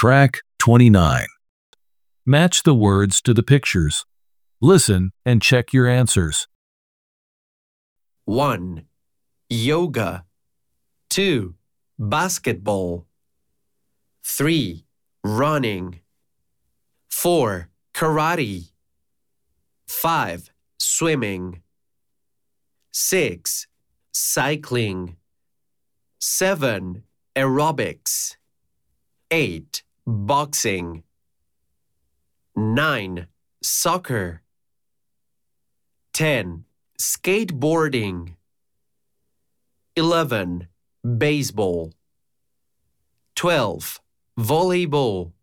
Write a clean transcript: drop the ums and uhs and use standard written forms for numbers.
Track 29. Match the words to the pictures. Listen and check your answers. 1. Yoga. 2. Basketball. 3. Running. 4. Karate. 5. Swimming. 6. Cycling. 7. Aerobics. 8. Boxing. 9. Soccer. 10. Skateboarding. 11. Baseball. 12. Volleyball.